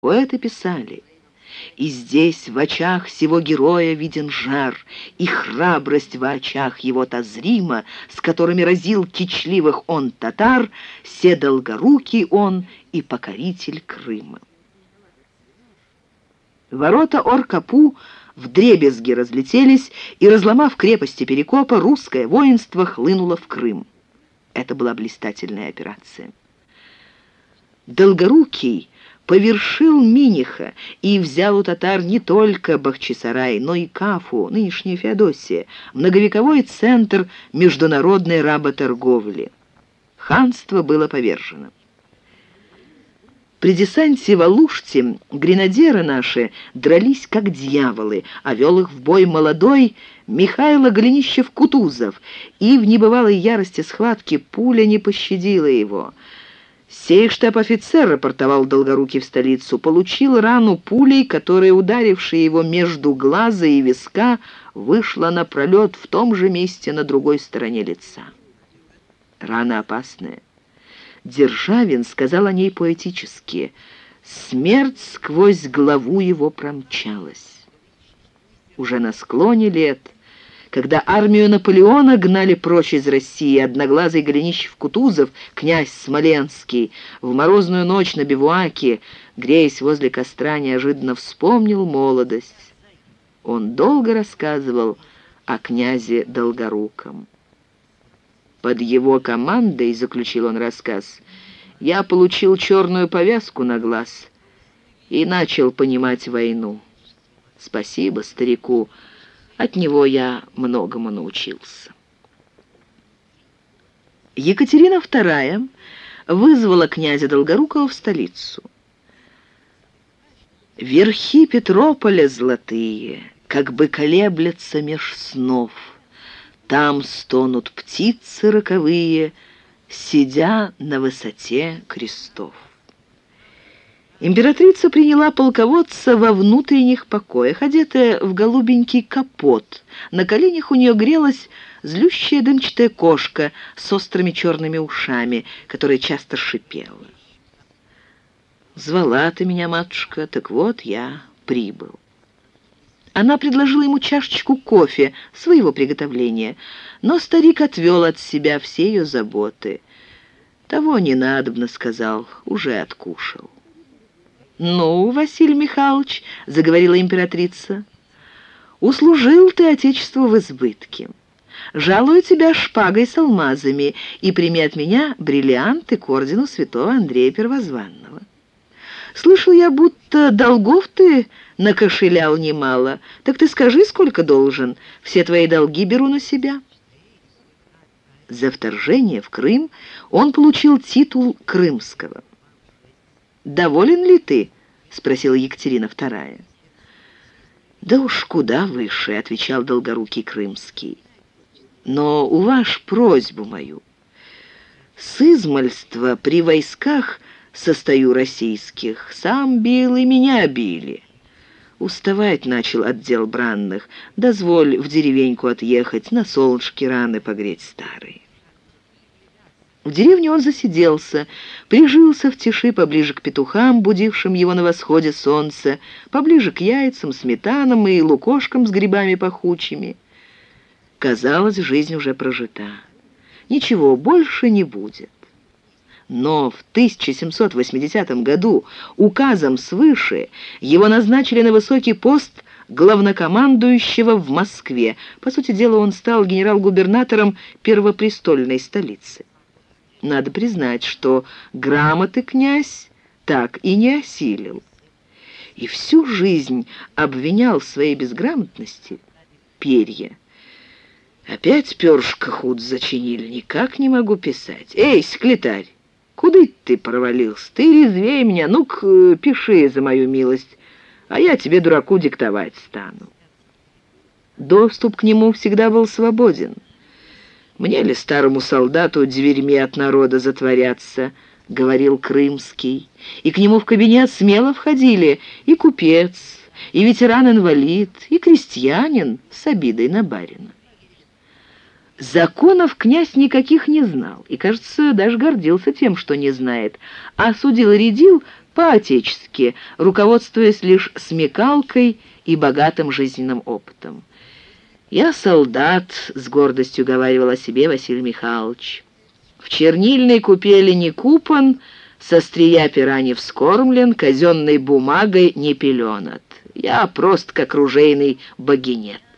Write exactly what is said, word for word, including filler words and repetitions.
Поэты писали: «И здесь в очах сего героя виден жар, и храбрость в очах его та зрима, с которыми разил кичливых он татар, се долгорукий он и покоритель Крыма». Ворота Ор-Капу вдребезги разлетелись, и, разломав крепости Перекопа, русское воинство хлынуло в Крым. Это была блистательная операция. Долгорукий повершил Миниха и взял у татар не только Бахчисарай, но и Кафу, нынешняя Феодосия, многовековой центр международной работорговли. Ханство было повержено. При десанте в Алуште гренадеры наши дрались как дьяволы, а вел их в бой молодой Михайло Голенищев-Кутузов, и в небывалой ярости схватки пуля не пощадила его. Сей штаб-офицер, рапортовал Долгорукий в столицу, получил рану пулей, которая, ударившая его между глаза и виска, вышла напролет в том же месте на другой стороне лица. Рана опасная. Державин сказал о ней поэтически: «Смерть сквозь главу его промчалась». Уже на склоне лет, когда армию Наполеона гнали прочь из России, одноглазый Голенищев-Кутузов, князь Смоленский, в морозную ночь на бивуаке, греясь возле костра, неожиданно вспомнил молодость. Он долго рассказывал о князе Долгоруком. Под его командой, заключил он рассказ, я получил черную повязку на глаз и начал понимать войну. Спасибо старику, от него я многому научился. Екатерина вторая вызвала князя Долгорукова в столицу. Верхи Петрополя золотые, как бы колеблятся меж снов. Там стонут птицы роковые, сидя на высоте крестов. Императрица приняла полководца во внутренних покоях, одетая в голубенький капот. На коленях у нее грелась злющая дымчатая кошка с острыми черными ушами, которая часто шипела. «Звала ты меня, матушка, так вот я прибыл». Она предложила ему чашечку кофе, своего приготовления, но старик отвел от себя все ее заботы. «Того не надобно», — сказал, — «уже откушал». «Ну, Василий Михайлович», — заговорила императрица, — «услужил ты отечеству в избытке. Жалую тебя шпагой с алмазами и прими от меня бриллианты к ордену святого Андрея Первозванного. Слышал я, будто долгов ты накошелял немало. Так ты скажи, сколько должен? Все твои долги беру на себя». За вторжение в Крым он получил титул крымского. «Доволен ли ты?» — спросила Екатерина вторая. «Да уж куда выше», — отвечал Долгорукий Крымский. «Но уваж просьбу мою. С измальства при войсках состою российских, сам бил и меня били. Уставать начал от дел бранных, дозволь в деревеньку отъехать, на солнышке раны погреть старые». В деревне он засиделся, прижился в тиши поближе к петухам, будившим его на восходе солнца, поближе к яйцам, сметанам и лукошкам с грибами пахучими. Казалось, жизнь уже прожита. Ничего больше не будет. Но в тысяча семьсот восьмидесятом году указом свыше его назначили на высокий пост главнокомандующего в Москве. По сути дела, он стал генерал-губернатором первопрестольной столицы. Надо признать, что грамоты князь так и не осилил. И всю жизнь обвинял в своей безграмотности перья. «Опять перышко худ зачинили, никак не могу писать. Эй, секретарь, куда ты провалился? Ты резвее меня, ну-ка пиши за мою милость, а я тебе, дураку, диктовать стану». Доступ к нему всегда был свободен. «Мне ли, старому солдату, дверьми от народа затворяться?» — говорил Крымский. И к нему в кабинет смело входили и купец, и ветеран-инвалид, и крестьянин с обидой на барина. Законов князь никаких не знал и, кажется, даже гордился тем, что не знает, а судил-рядил по-отечески, руководствуясь лишь смекалкой и богатым жизненным опытом. «Я солдат», — с гордостью говаривал о себе Василий Михайлович. «В чернильной купели не купан, со стрия пера не вскормлен, казенной бумагой не пеленат. Я прост, как ружейный богинет».